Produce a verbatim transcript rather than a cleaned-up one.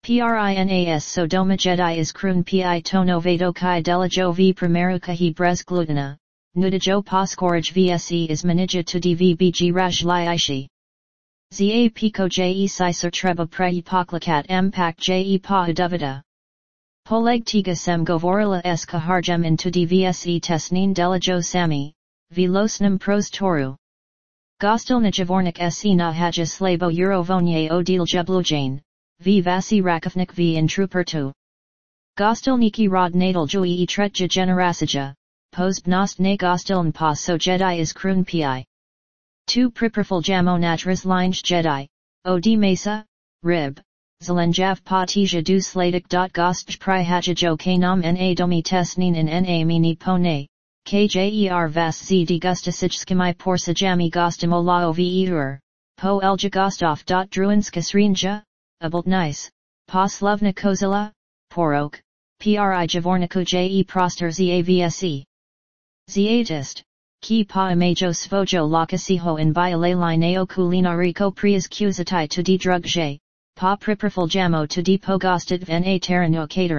Prinas so doma jedi is krun pi tono vedo kai delajo v primero kahi brez glutena, nudajo poscorage vse is manija to dvbg raj li ishi. Za pico je sisar treba prei poklakat m pak je pa uduvida. Poleg tiga sem govorila s kaharjem into dvse tesnin delajo sami, v losnum pros toru. Gostilna javornik se na haja slabo eurovonye odil jeblujane, v vasi rakofnik v intrupertu. Gostilniki rod nadal jui e tretja generasija, posb nost na gostiln pa so jedi is krun pi. two Priperful jamo natras linge jedi, od mesa, rib, zelenjav pa tija du sladik. Gostj pri hajajo kanam na domi tesnin in na mini pone, kjer vas z degustasij skimai porsajami gostimo lao ver, po elja gostof. Druinska srinja, abult nice, pa slovna kozila, porok, pri javorniku je proster zavse. Zatist. Ki pa imajo svojo lokasiho in violali neo kulinariko prias kuzatai to di drugje, pa priperful jamo to di pogostit v na terano catering.